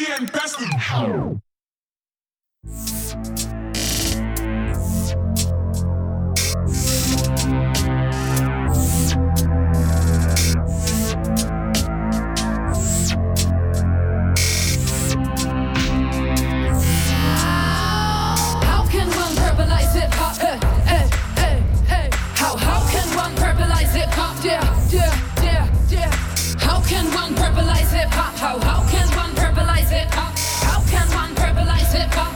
ain't bested. How can one purpleize hip-hop? How can one purpleize hip-hop?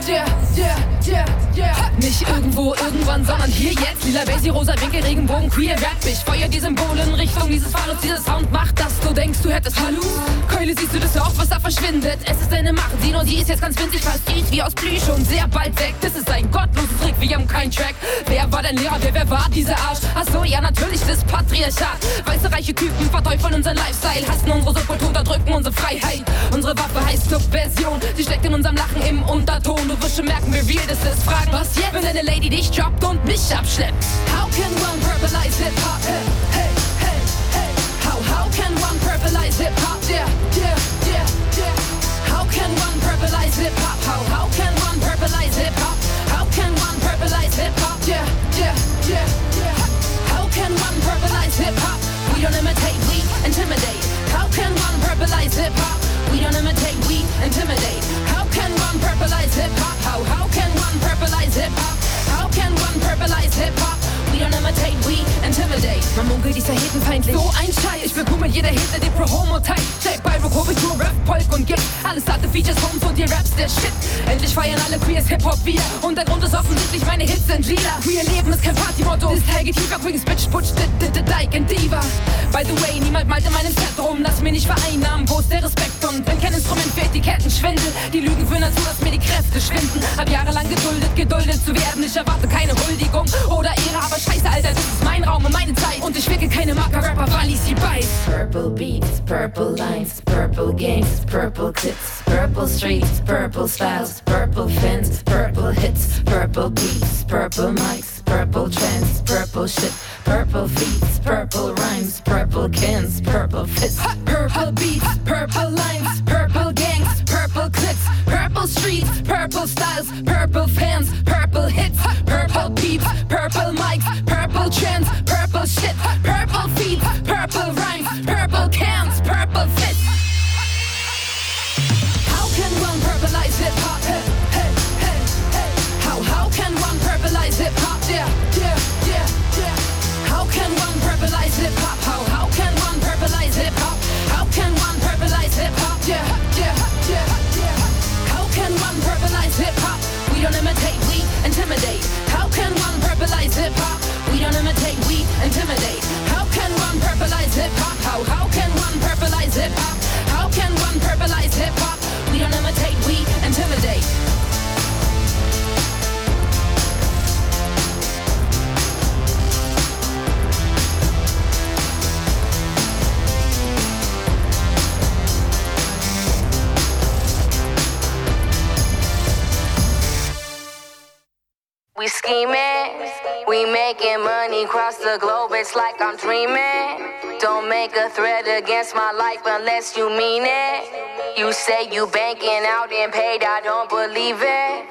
Nicht irgendwo, irgendwann, sondern hier jetzt. Lila, Basie, rosa Winkel, Regenbogen, queer Rap. Ich feuer die Symbole in Richtung dieses Phallus. Dieser Sound macht, dass du denkst, du hättest Hallo. Keule, siehst du das auch, was da verschwindet? Es ist eine Macht, die nur die ist jetzt ganz winzig, fast die wie aus Plüsch und sehr bald weg. Das ist ein gottloses Trick, wir haben keinen Track. Wer war dein Lehrer, wer war dieser Arsch? Achso, ja natürlich, das Patriarchat. Weiße, reiche Typen verteufeln unseren Lifestyle, hassen unsere Subkultur, unterdrücken unsere Freiheit. Unsere Waffe heißt Subversion, sie steckt in unserem Lachen im Unterton. Du wirst schon merken, wie real das ist. Fragen, was jetzt, wenn deine Lady dich droppt und mich abschleppt? How can one purpleize hip-hop? Hey, hey, hey, hey. How can one purpleize hip-hop? Yeah, yeah, yeah, yeah. How can one purpleize hip-hop? How can one purpleize hip-hop? How can one purpleize hip-hop? Yeah, yeah, yeah, yeah. How can one purpleize hip-hop? We don't imitate, we intimidate. How can one purpleize hip-hop? We don't imitate, we intimidate. How can one purpleize hip-hop? How can one purpleize hip-hop? How can one purpleize hip-hop? We don't imitate, we intimidate. Man munkelt, ich sei hetenfeindlich. So ein Scheiß. Ich bekomme jeder Hete, die Pro-Homo-Type. J. Byro, Korrektur, Rap, Polk und Gig. Alles hatte Features, Homes und die Raps, der Shit. Endlich feiern alle Queers Hip-Hop wieder. Und der Grund ist offensichtlich, meine Hits sind lila. Queer Leben ist kein Partymotto. Das Teil geht tiefer, Queens, Bitch, Butch, Dyke and Diva. By the way, niemand malt in meinem Set rum. Lass mir nicht vereinnahmen, wo ist der Respekt? Und wenn kein Instrument für Etiketten schwindel. Die Lügen führen dazu, dass mir die Kräfte schwinden. Hab jahrelang geduldet zu werden. Ich erwarte keine Huldigung oder Ehre, aber scheiße, Alter, das ist mein Raum und meine Zeit. Und ich wickel keine Marker-Rapper, weil ich sie beiß. Purple Beats, Purple Lines, Purple Gangs, Purple Clips, Purple Streets, Purple Styles, Purple Fans, Purple Hits, Purple Beats, Purple Mics, Purple Trends, Purple Shit, Purple Feets, Purple Rhymes, Purple Cans, Purple Fits. Purple Beats, Purple Lines, Purple Gangs, Purple Clips, Purple Streets, Purple Styles, Purple Fans, Purple Hits, Purple Peeps, Purple Mics, Purple Trends, Purple Shit, Purple Feet, Purple Rhymes, Purple Cans, Purple Fits. How can one purpleize hip-hop? Hey, hey, hey, hey. How can one purpleize hip-hop? Yeah, yeah, yeah, yeah. How can one purpleize hip-hop? How can one purpleize hip-hop? How can one purpleize hip-hop? Yeah, yeah, yeah, yeah. How can one purpleize hip-hop? We don't imitate, we intimidate. How can one purpleize hip-hop? We don't imitate, we intimidate. How can one purpleize hip-hop? How can one purpleize hip-hop? How can one purpleize hip-hop? We don't imitate, we intimidate. We scheming, we making money across the globe, it's like I'm dreaming. Don't make a threat against my life unless you mean it. You say you banking out and paid, I don't believe it.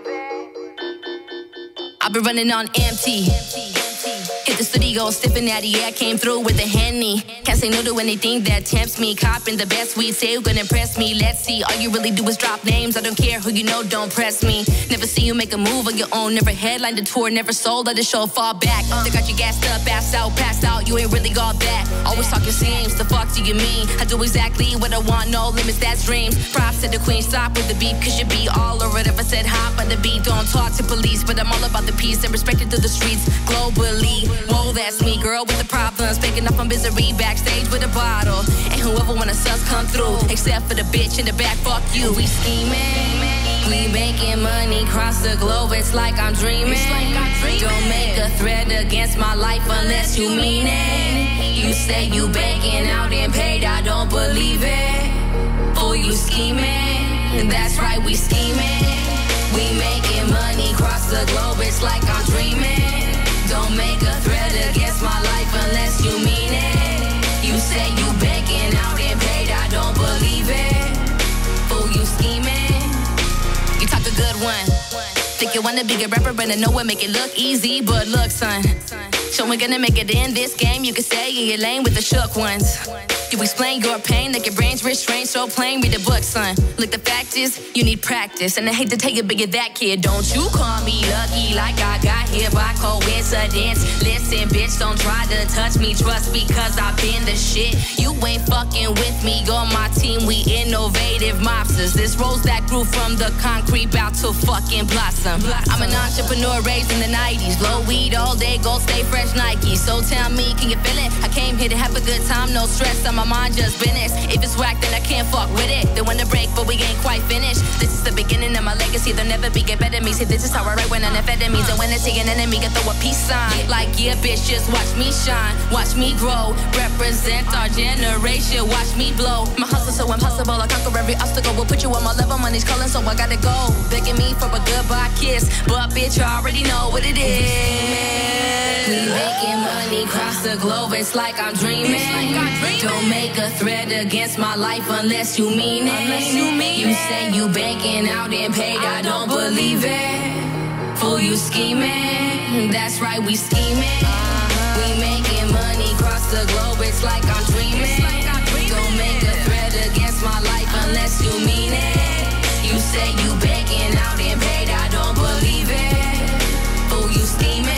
I've been running on empty. Hit the studio, sipping natty, yeah, I came through with a Henny. Can't say no to anything that tempts me. Copping the best weed, say you're gonna impress me. Let's see, all you really do is drop names. I don't care who you know, don't press me. Never see you make a move on your own. Never headlined the tour, never sold out the show, fall back. They got you gassed up, passed out, you ain't really got that. Always talking seams, the fuck do you mean? I do exactly what I want, no limits, that's dreams. Props to the queen, stop with the beat, cause you be all over it. If I said hop on the beat, don't talk to police, but I'm all about the peace and respected to the streets globally. Whoa, that's me, girl with the problems, taking up on misery, backstage with a bottle. And whoever wanna sus come through, except for the bitch in the back, fuck you. We scheming, we making money across the globe, it's like I'm dreaming. Don't make a threat against my life unless you mean it. You say you banking out and paid, I don't believe it. Fool, you scheming, that's right, we scheming. We making money across the globe, it's like I'm dreaming. Don't make a threat against my life unless you mean it. You say you banking out and paid, I don't believe it. Fool, you scheming. Think you wanna be a rapper and I know I make it look easy, but look, son, so we're gonna make it in this game. You can stay in your lane with the shook ones. You explain your pain like your brain's restrained, so plain, read the book, son. Look, the fact is, you need practice. And I hate to tell you, but you're that kid. Don't you call me lucky like I got here by coincidence. Listen, bitch, don't try to touch me. Trust because I've been the shit. You ain't fucking with me. On my team, we innovative mobsters. This rose that grew from the concrete bout to fucking blossom. I'm an entrepreneur raised in the 90s. Blow weed all day, gold stay fresh Nike. So tell me, can you feel it? I came here to have a good time, no stress. My mind just business. If it's whack, then I can't fuck with it. They wanna break, but we ain't quite finished. This is the beginning of my legacy. There'll never be get better me. See, this is how I write when I'm amphetamines. And when I see an enemy, I throw a peace sign. Like, yeah, bitch, just watch me shine. Watch me grow. Represent our generation. Watch me blow. My hustle so impossible. I conquer every obstacle. We'll put you on my level. Money's calling, so I gotta go. Begging me for a goodbye kiss. But, bitch, you already know what it is. We making money across the globe. It's like I'm dreaming. Don't make a threat against my life unless you mean it. You say you banking out and paid, I don't believe it. Fool, you scheming. That's right, we scheming. We making money across the globe. It's like I'm dreaming. Don't make a threat against my life unless you mean it. You say you banking out and paid, I don't believe it. Fool, you scheming.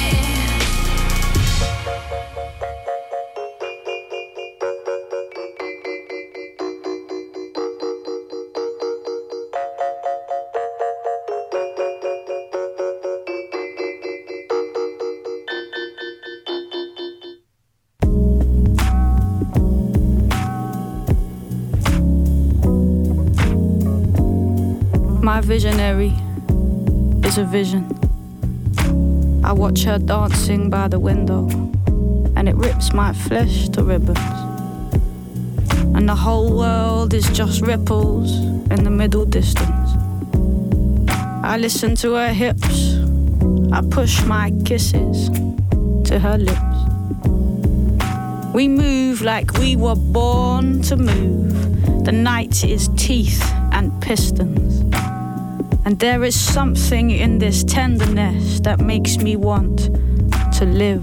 My visionary is a vision. I watch her dancing by the window, and it rips my flesh to ribbons. And the whole world is just ripples in the middle distance. I listen to her hips, I push my kisses to her lips. We move like we were born to move. The night is teeth and pistons. And there is something in this tenderness that makes me want to live.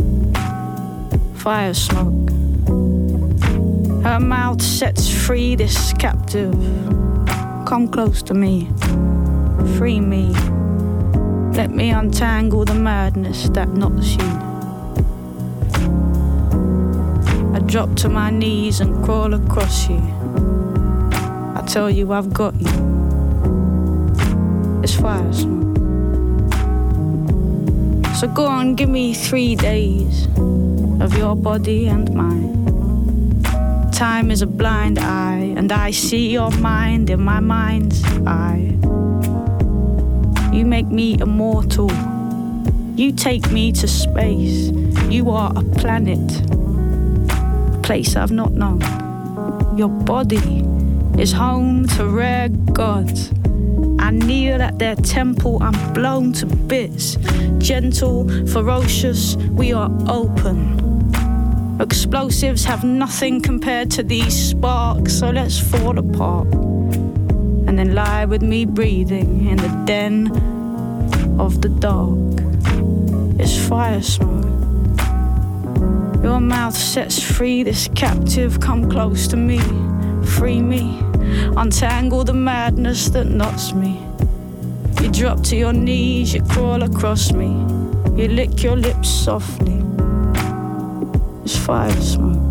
Fire smoke. Her mouth sets free this captive. Come close to me. Free me. Let me untangle the madness that knots you. I drop to my knees and crawl across you. I tell you I've got you. It's fire smoke. So go on, give me 3 days of your body and mine. Time is a blind eye, and I see your mind in my mind's eye. You make me immortal. You take me to space. You are a planet, a place I've not known. Your body is home to rare gods. I kneel at their temple, I'm blown to bits. Gentle, ferocious, we are open. Explosives have nothing compared to these sparks, so let's fall apart. And then lie with me breathing in the den of the dark. It's fire smoke. Your mouth sets free this captive, come close to me, free me. Untangle the madness that knots me. You drop to your knees, you crawl across me. You lick your lips softly. It's fire smoke.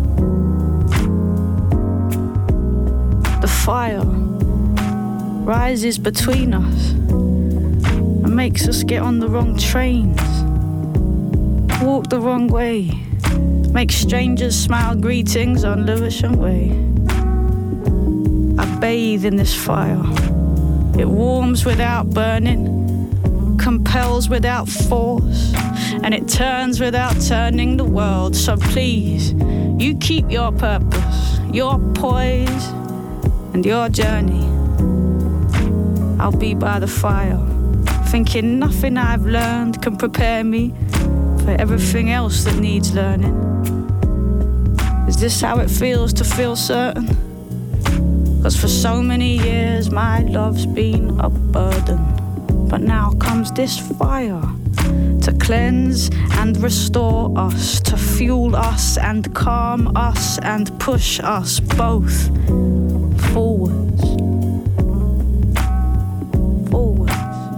The fire rises between us and makes us get on the wrong trains, walk the wrong way, make strangers smile greetings on Lewisham Way. I bathe in this fire. It warms without burning, compels without force, and it turns without turning the world. So please, you keep your purpose, your poise, and your journey. I'll be by the fire, thinking nothing I've learned can prepare me for everything else that needs learning. Is this how it feels to feel certain? 'Cause for so many years my love's been a burden. But now comes this fire to cleanse and restore us, to fuel us and calm us and push us both forwards. Forwards.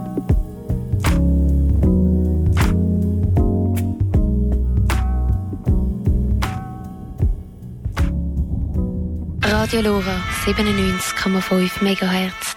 Radio Lora 97,5 MHz.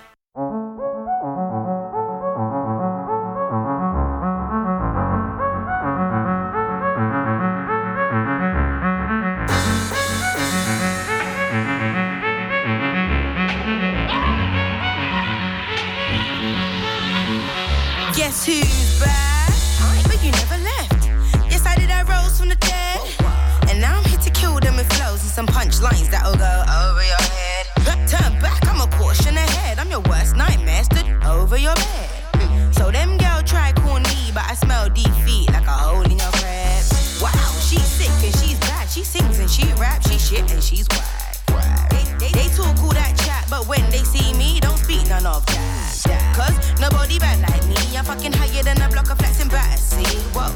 Guess who's back? But you never left. Yes, I did. I rose from the dead. And now I'm here to kill them with flows and some punchlines that'll go over your head. Turn back, I'm a portion ahead. I'm your worst nightmare, stood over your bed. So them girl try call me, but I smell defeat like a hole in your bread. Wow, she's sick and she's bad. She sings and she raps, she shit and she's whack. They talk all that chat, but when they see me, don't speak none of that. Cause nobody bad like me. I'm fucking higher than a block of flats in Battersea. Whoa.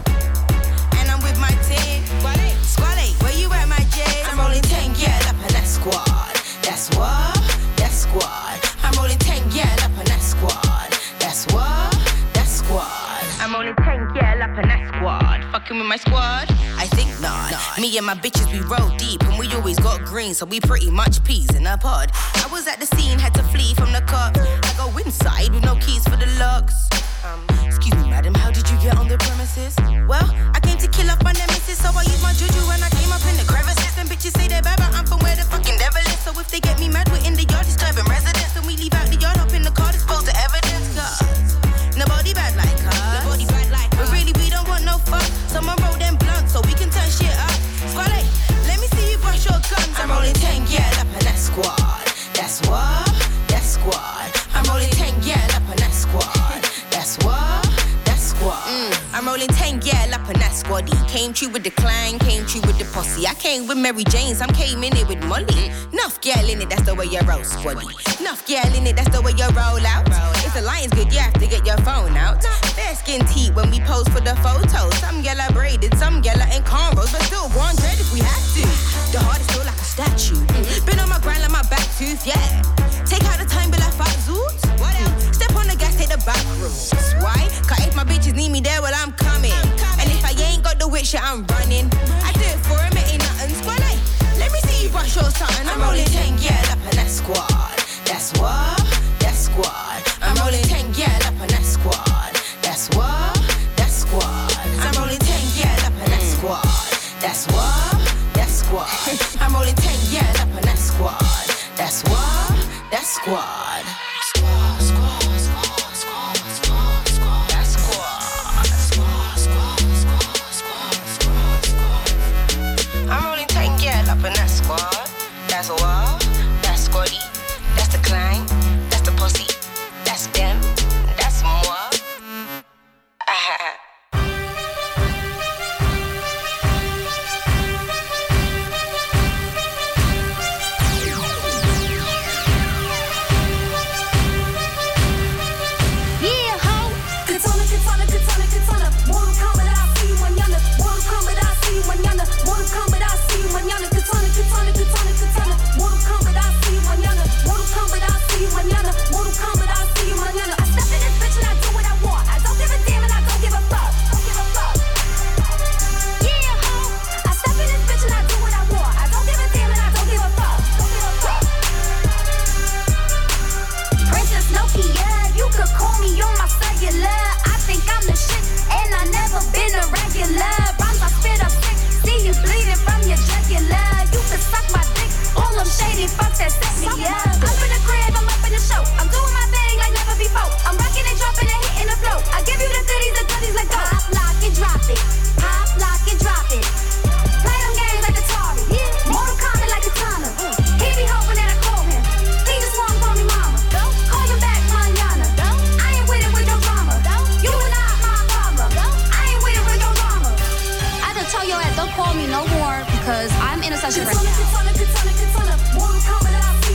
And I'm with my team. Squally, where you at, my J? I'm rolling 10, yeah, up in that squad. That's what? That squad. I'm rolling 10, yeah, up in that squad. That's what? That squad. I'm rolling 10, yeah, up in that squad. Fucking with my squad? I think not. Me and my bitches, we roll deep, and we always got green, so we pretty much peas in a pod. I was at the scene, had to flee from the cops. I go inside with no keys for the locks. Excuse me, madam, how did you get on the premises? Well, I came to kill off my nemesis, so I used my juju when I came up in the crevices. And bitches say they're bad, but I'm from where the fucking devil is. So if they get me mad, we're in the yard disturbing residents. And we leave out the yard, hop in the car, dispose the evidence. Cause nobody bad like us. Nobody bad like us. But really, we don't want no fuck. Someone roll them blunts so we can turn shit up. Squally, let me see you brush your guns. I'm rolling 10, yeah, up in that squad. That's what? That squad. I'm rolling 10, yeah, up in that squad. That's what? That squad. I'm rolling 10, yeah, up in that squaddy. Came true with the clan, came true with the posse. I came with Mary Jane's, I'm came in it with Molly. Nuff girl in it, that's the way you roll, squaddy. Nuff girl in it, that's the way you roll out. If the line's good, you have to get your phone out. Bare skin teeth when we pose for the photos. Some girl are braided, some girl are in cornrows, but still go on dread if we have to. The heart is still like a statue. Been on my grind like my back tooth, yeah. Take out the time, be like fat zoots. What else? Step on the gas, take the back roads. Why? Cause if my bitches need me there, well, I'm coming. And if I ain't got the wit shit, I'm running. I do it for him, it ain't nothing. Squally, let me see you brush your something. I'm rolling 10, yeah, up in that squad. That's what? That squad. I'm rolling 10, yeah, up in that squad. That's what? That squad. I'm rolling 10, yeah, up in that squad. That's what? That squad. I'm rolling 10, yeah, up in that squad. That's what? That squad. Squad, squad, squad, squad, squad, squad. That squad. Squad, squad, squad, squad, squad, squad. I'm rolling 10, yeah, up in that squad. That's what? That's squaddy. That's the clan. That's the pussy. That's them. That's moi. Don't call me no more because I'm in a session right now.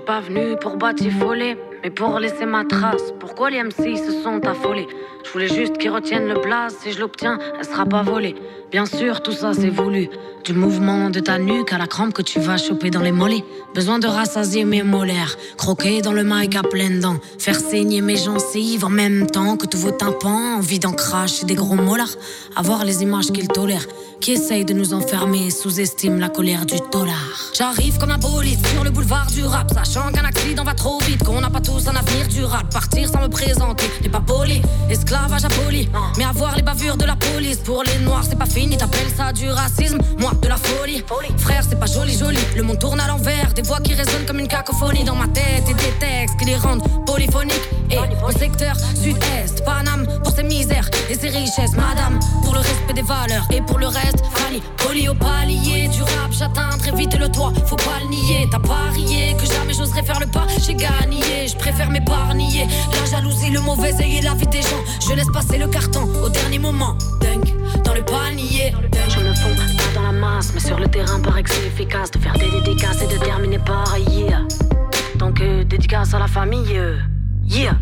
pas venu pour batifoler, mais pour laisser ma trace. Pourquoi les MC se sont affolés? Je voulais juste qu'ils retiennent le blaze. Si je l'obtiens, elle sera pas volée. Bien sûr, tout ça c'est voulu. Du mouvement de ta nuque à la crampe que tu vas choper dans les mollets. Besoin de rassasier mes molaires. Croquer dans le mic à pleines dents. Faire saigner mes gencives en même temps que tous vos tympans. Envie d'en cracher des gros molars. Avoir les images qu'ils tolèrent. Qui essayent de nous enfermer, sous-estiment la colère du dollar. J'arrive comme un bolide sur le boulevard du rap, sachant qu'un accident va trop vite, qu'on n'a pas tous un avenir durable. Partir sans me présenter n'est pas poli, esclavage aboli. Mais avoir les bavures de la police, pour les noirs c'est pas fini, t'appelles ça du racisme, moi de la folie. Frère, c'est pas joli joli, le monde tourne à l'envers, des voix qui résonnent comme une cacophonie dans ma tête et des textes qui les rendent polyphoniques. Et au secteur sud-est, Paname pour ses misères et ses richesses, madame pour le respect des valeurs et pour le reste. Fanny, poli au palier du rap, j'atteins très vite le toit, faut pas le nier. T'as parié que jamais j'oserais faire le pas, j'ai gagné, je préfère m'épargner. La jalousie, le mauvais œil et la vie des gens, je laisse passer le carton au dernier moment. Dunk, dans le panier. Je me fonds pas dans la masse, mais sur le terrain paraît que c'est efficace de faire des dédicaces et de terminer par yeah. Donc dédicace à la famille, yeah.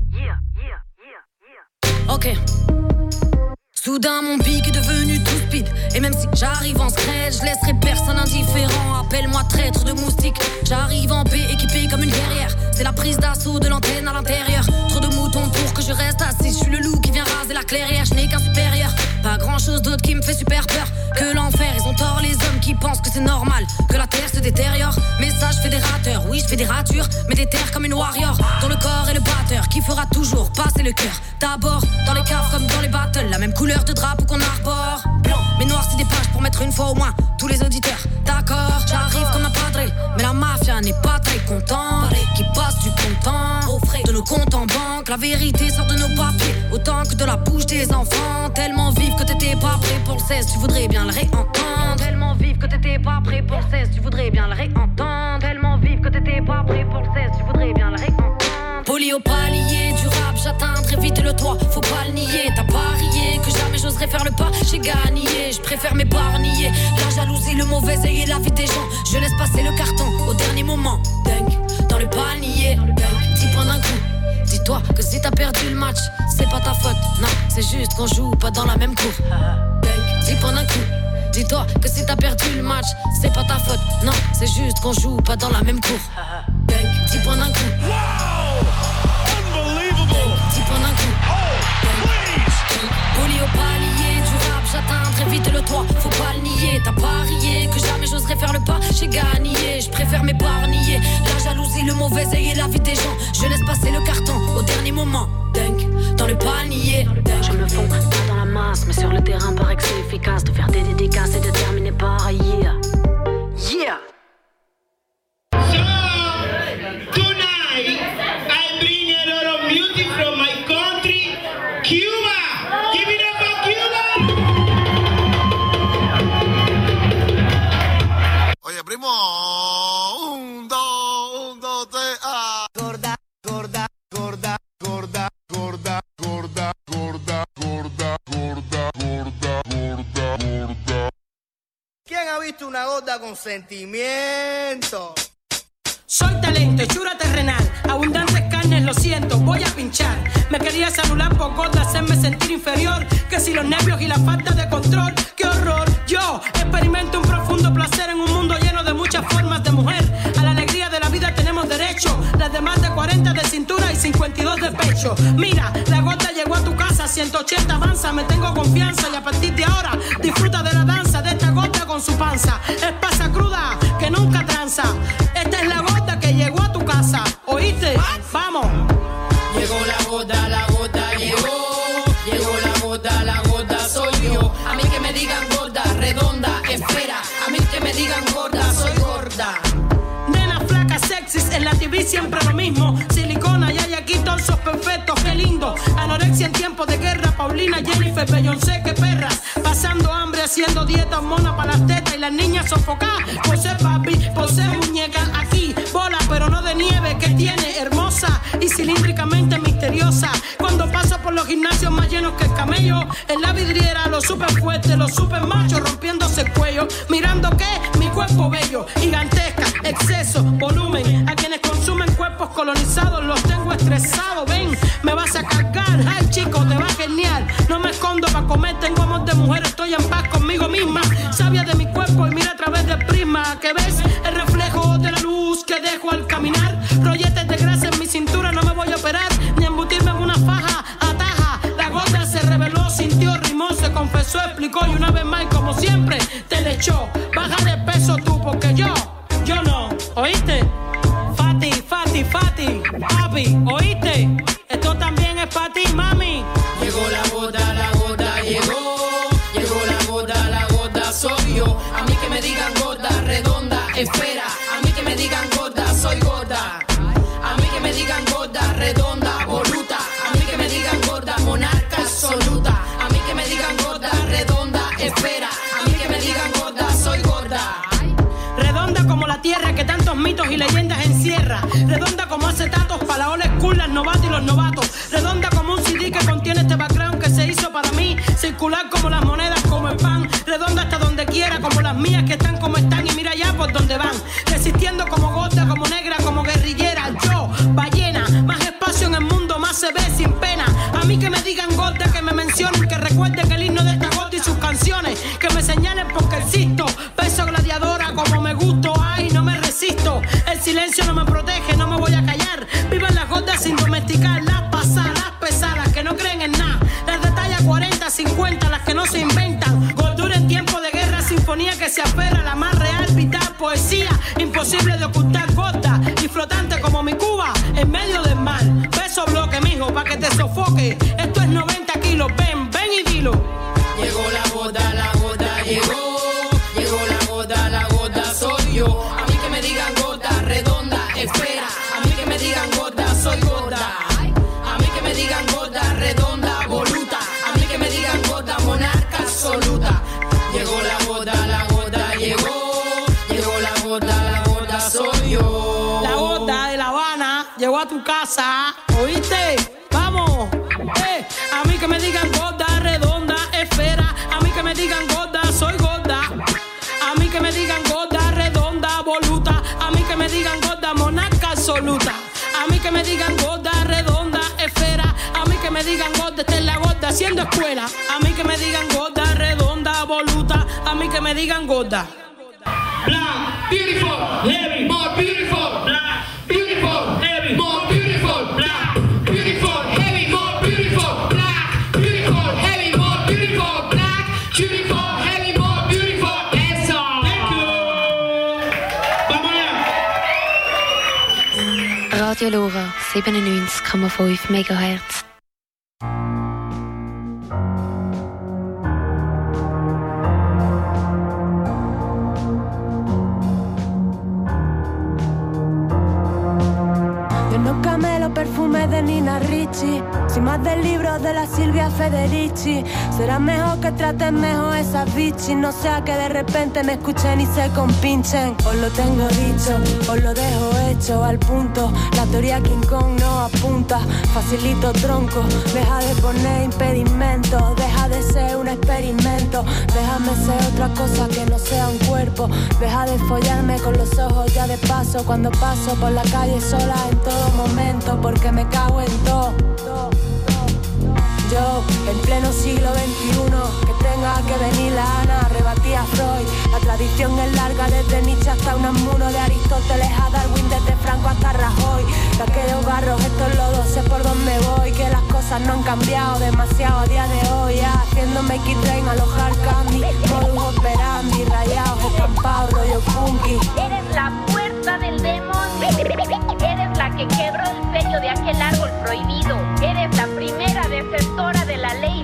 Ok. Soudain mon pic est devenu tout speed. Et même si j'arrive en scred, je laisserai personne indifférent. Appelle-moi traître de moustique. J'arrive en paix, équipé comme une guerrière. C'est la prise d'assaut de l'antenne à l'intérieur. Trop de moutons pour que je reste assis. Je suis le loup qui vient raser la clairière. Je n'ai qu'un supérieur. Pas grand chose d'autre qui me fait super peur que l'enfer. Ils ont tort les hommes qui pensent que c'est normal que la terre se détériore. Message fédérateur, oui je fais des ratures, mais des terres comme une warrior. Dont le corps est le batteur qui fera toujours passer le cœur. D'abord dans les caves comme dans les battles, la même couleur de drapeau qu'on arbore. Blanc, mais noir c'est des pages pour mettre une fois au moins tous les auditeurs. D'accord, j'arrive comme un padre, mais la mafia n'est pas très contente. Qui passe du comptant au frais de nos comptes en banque. La vérité sort de nos papiers autant que de la bouche des enfants. Tellement vive que t'étais pas prêt pour le 16, tu voudrais bien le réentendre. Tellement vive que t'étais pas prêt pour le 16, tu voudrais bien le réentendre. Tellement vive que t'étais pas prêt pour le 16, tu voudrais bien le réentendre. Poli au palier du rap, j'atteins très vite le toit, faut pas le nier. T'as parié que jamais j'oserais faire le pas, j'ai gagné, je préfère m'épargner. La jalousie, le mauvais œil et la vie des gens, je laisse passer le carton au dernier moment. Dunk, dans le panier, dunk, 10 points d'un coup. Dis-toi que si t'as perdu le match, c'est pas ta faute, non, c'est juste qu'on joue pas dans la même cour. Dunk, 10 points d'un coup. Dis-toi que si t'as perdu le match, c'est pas ta faute, non, c'est juste qu'on joue pas dans la même cour. Dunk, 10 points d'un coup. Poli au palier du rap, j'atteins très vite le toit, faut pas le nier. T'as parié que jamais j'oserais faire le pas, j'ai gagné, je préfère m'épargner. La jalousie, le mauvais œil et la vie des gens, je laisse passer le carton au dernier moment. Dunk, dans le panier. Je me fonds pas dans la masse, mais sur le terrain paraît que c'est efficace de faire des dédicaces et de terminer par yeah. Yeah. Primo, un, dos, tres, ah. Gorda, gorda, gorda, gorda, gorda, gorda, gorda, gorda, gorda, gorda, gorda, gorda. ¿Quién ha visto una gorda con sentimiento? Soy talento, hechura terrenal, abundantes carnes, lo siento, voy a pinchar. Me quería celular por gorda, hacerme sentir inferior. Que si los nervios y la falta de control, qué horror. Yo experimento un profundo placer en un mundo lleno de muchas formas de mujer. A la alegría de la vida tenemos derecho. Las de más de 40 de cintura y 52 de pecho. Mira, la gorda llegó a tu casa, 180 avanza, me tengo confianza. Y a partir de ahora, disfruta de la danza de esta gorda con su panza. Es pasa cruda, que nunca tranza. Esta es la gorda que llegó a tu casa. ¿Oíste? Vamos. Llegó la gorda llegó. Llegó la gorda soy yo. A mí que me digan gorda, redonda, espera. A mí que me digan gorda, soy gorda. Nena flaca, sexys, en la TV siempre lo mismo. Silicona y hay aquí torsos perfectos, qué lindo. Anorexia en tiempos de guerra, Paulina, Jennifer, Beyoncé, qué perras. Pasando hambre, haciendo dieta, mona para las tetas. Y las niñas sofocadas por ser papi, por ser muñeca. Aquí, bola, pero no de nieve, que tiene hermosa y cilíndricamente misteriosa. Cuando paso por los gimnasios más llenos que el camello. En la vidriera los super fuertes, los super machos rompiéndose el cuello. Mirando que mi cuerpo bello, gigantesca, exceso, volumen. A quienes consumen cuerpos colonizados los tengo estresados. Ven, me vas a cargar. Ay chico, te va genial. No me escondo para comer, tengo amor de mujer. Estoy en paz conmigo misma, sabia de mi cuerpo y mira a través del prisma. Que ves el reflejo de la luz que dejo al caminar. Rolletes de grasa en mi cintura, no me voy a operar ni embutirme en una faja. Ataja, la gota se reveló, sintió, rimó, se confesó, explicó y una vez más, como siempre, te le echó. Baja de peso tú, porque yo no, ¿oíste? Fati, papi, ¿oíste? Esto también es para ti, mami. Llegó la gorda, llegó la gorda, soy yo. A mí que me digan gorda, redonda, esfera. A mí que me digan gorda, soy gorda. A mí que me digan gorda, redonda, voluta. A mí que me digan gorda, monarca absoluta. A mí que me digan gorda, redonda, esfera. A mí que me digan gorda, soy gorda. Redonda como la tierra que tantos mitos y leyendas encierra. Redonda como acetatos para la old school, las novatas y los novatos. Redonda como un CD que contiene este background que se hizo para mí. Circular como las monedas, como el pan. Redonda hasta donde quiera, como las mías que están como están y mira ya por donde van. Resistiendo como gorda, como negra, como guerrillera. Yo, ballena, más espacio en el mundo, más se ve sin pena. A mí que me digan gorda, que me mencionen, que recuerden el himno de esta gorda y sus canciones. Que me señalen porque existo. Peso gladiadora como me gusto, ay, no me resisto. El silencio no me protege, no me voy a callar. Vivan las gordas sin domesticar, las pasadas, las pesadas, que no creen en nada. Las de talla 40, 50, las que no se inventan. Gordura en tiempo de guerra, sinfonía que se aferra, la más real, vital, poesía, imposible de ocultar, gorda y flotante como mi Cuba en medio del mar. Peso bloque, mijo, pa' que te sofoque. Esto es 90 kilos, ven y dilo. Llegó la gorda, llegó la gorda, soy yo. A mí que me digan gorda, redonda, esfera. A mí que me digan gorda, soy gorda. A mí que me digan gorda, redonda, voluta. A mí que me digan gorda, monarca absoluta. Llegó la gorda, llegó la gorda, soy yo. La gorda de La Habana llegó a tu casa, ¿oíste? Vamos, a mí que me digan gorda, redonda, esfera. A mí que me digan gorda, soy gorda. A mí que me digan gorda, redonda, voluta. A mí que me digan gorda, monarca absoluta. A mí que me digan gorda, redonda, esfera. A mí que me digan gorda, esta es la gorda haciendo escuela. A mí que me digan gorda, redonda, voluta. A mí que me digan gorda. Black, beautiful, heavy, more beautiful. Black, beautiful, heavy, more beautiful. Black, beautiful, heavy, more beautiful. Black, beautiful, heavy, more beautiful. Black, beautiful, heavy, more beautiful. Eso. Thank you. Vamos allá. Radio Lora 97,5 MHz. Perfume de Nina Ricci, sin más del libro de la Silvia Federici. Será mejor que traten mejor esas bichis, no sea que de repente me escuchen y se compinchen. Os lo tengo dicho, os lo dejo hecho al punto. La teoría King Kong no apunta, facilito tronco. Deja de poner impedimentos, deja de ser un experimento. Déjame ser otra cosa que no sea un cuerpo. Deja de follarme con los ojos ya de paso, cuando paso por la calle sola en todo momento. Porque me cago en todo. Yo, en pleno siglo XXI, que tenga que venir la Ana, rebatí a Freud. La tradición es larga, desde Nietzsche hasta Unamuno, de Aristóteles a Darwin, desde Franco hasta Rajoy. De aquellos barros, estos lodos, sé por dónde voy, que las cosas no han cambiado demasiado a día de hoy. Haciendo make it rain, alojar candy, modus operandi, rayados, estampados, rollo funky. Eres la puerta del demonio, eres la que quebró el sello de aquel árbol prohibido, eres la primera desertora de la ley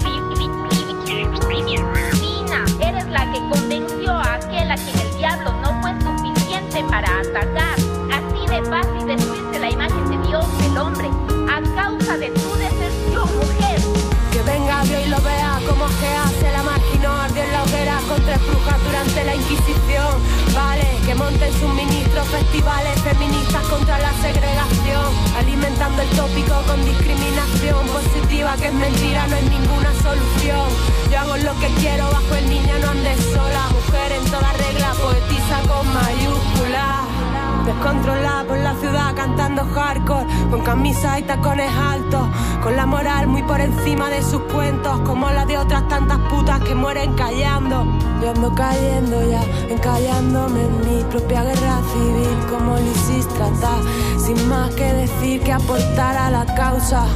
divina, eres la que convenció a aquel a quien el diablo no fue suficiente para atacar. Así de fácil destruirse la imagen de Dios del hombre a causa de tu deserción, mujer. Que venga Dios y lo vea como que hace la máquina, ardió en la hoguera con 3 brujas durante la Inquisición. Vale, que monten suministros, festivales feministas contra la segregación. Alimenta Matizando el tópico con discriminación positiva, que es mentira, no es ninguna solución. Yo hago lo que quiero bajo el niño, no andes sola. Mujer en toda regla, poetisa con mayúsculas. Descontrolada por la ciudad cantando hardcore, con camisas y tacones altos, con la moral muy por encima de sus cuentos, como la de otras tantas putas que mueren callando. Yo ando cayendo ya, encallándome en mi propia guerra civil, como Lisístrata, sin más que decir que aportar a la causa.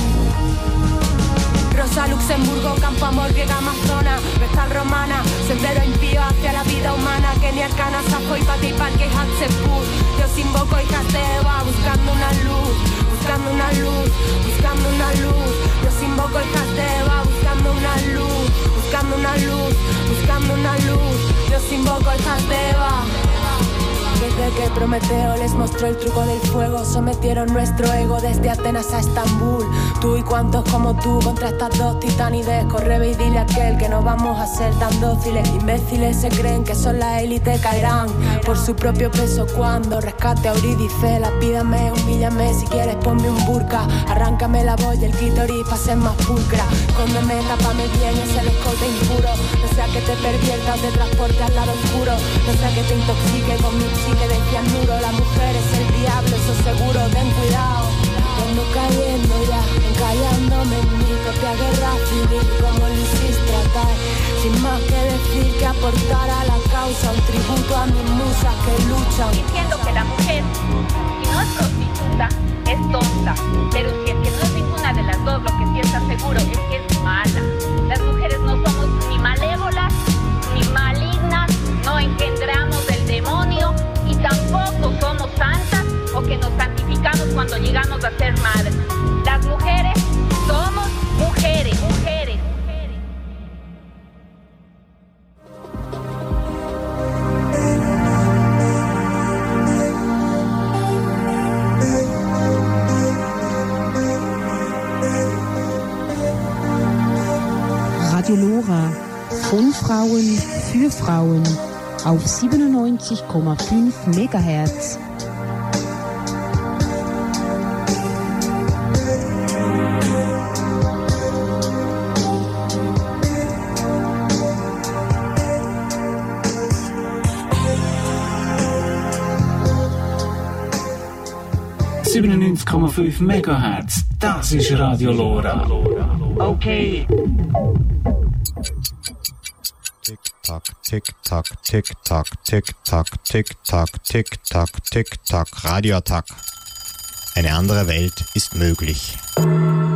Rosa Luxemburgo, Campo Amor, Griega Amazona, Vestal Romana, sendero impío hacia la vida humana, Kenia Arcana, Safo y Pati Parque y Hatshepsut. Yo invoco hijas de Eva, buscando una luz, buscando una luz, buscando una luz. Yo invoco hijas de Eva, buscando una luz, buscando una luz, buscando una luz. Yo invoco hijas de Eva. Desde que Prometeo les mostró el truco del fuego, sometieron nuestro ego desde Atenas a Estambul. Tú y cuantos como tú contra estas dos titanides. Corre ve y dile a aquel que no vamos a ser tan dóciles. Imbéciles se creen que son la élite, caerán por su propio peso cuando rescate a Eurídice. Lapídame, humíllame, si quieres ponme un burka. Arráncame la voz y el clítoris pa' ser más pulcra. Escóndeme, tápame bien ese escote impuro. No sea que te pervierta o te transporte al lado oscuro. No sea que te intoxique con mi que decía el muro, la mujer es el diablo, eso seguro, ten cuidado. Ando cayendo ya, encallándome en mi propia guerra civil, como Lisístrata, sin más que decir que aportar a la causa, un tributo a mis musas que luchan. Diciendo que la mujer, si no es prostituta, es tonta, pero si es que no es ninguna de las dos, lo que sí está seguro es que es mala. Las mujeres no somos ni malévolas, ni malignas, no engendramos del demonio, y tampoco somos santas o que nos santificamos cuando llegamos a ser madres. Las mujeres somos mujeres, mujeres. Radio Lora, von Frauen für Frauen. Auf 97,5 Megahertz. Megahertz. Das ist Radio Lora. Okay. Tick-Tack, Tick-Tack, Tick-Tack, Tick-Tack, Tick-Tack, Tick-Tack, Tick-Tack, Radioattack. Eine andere Welt ist möglich.